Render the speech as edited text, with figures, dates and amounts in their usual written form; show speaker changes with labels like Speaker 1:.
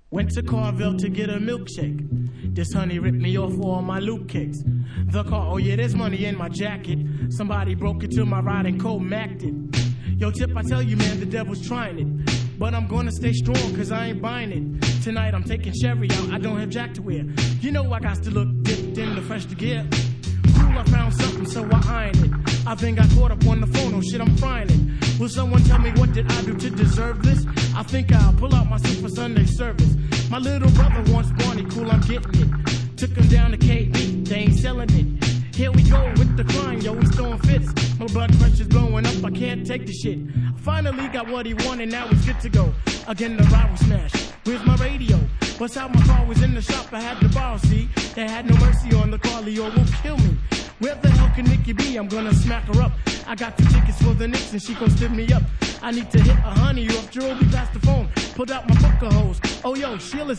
Speaker 1: Went to Carville to get a milkshake. This honey ripped me off all my loot cakes. The car, oh yeah, there's money in my jacket. Somebody broke into my ride and co-macked it. Yo, Tip, I tell you, man, the devil's trying it. But I'm gonna stay strong, cause I ain't buying it. Tonight I'm taking Sherry out, I don't have Jack to wear. You know I got to look dipped in the fresh to gear. Cool, I found something, so I ironed it. I then got caught up on the phone, oh shit, I'm frying it. Will someone tell me what did I do to deserve this? I think I'll pull out my suit for Sunday service. My little brother wants Barney, cool, I'm getting it. Took him down to KB, they ain't selling it. Here we go with the crime, yo, he's throwing fits. My blood pressure's blowing up, I can't take the shit. I finally got what he wanted, now he's good to go. Again, the ride was smashed. Where's my radio? What's out, my car was in the shop, I had to borrow, see? They had no mercy on the car, Leo will kill me. Where the hell can Nikki be? I'm gonna smack her up. I got the tickets for the Knicks and she gon' stiff me up. I need to hit a honey off Jerome past the phone. Pulled out my booker hose. Oh yo, Sheila's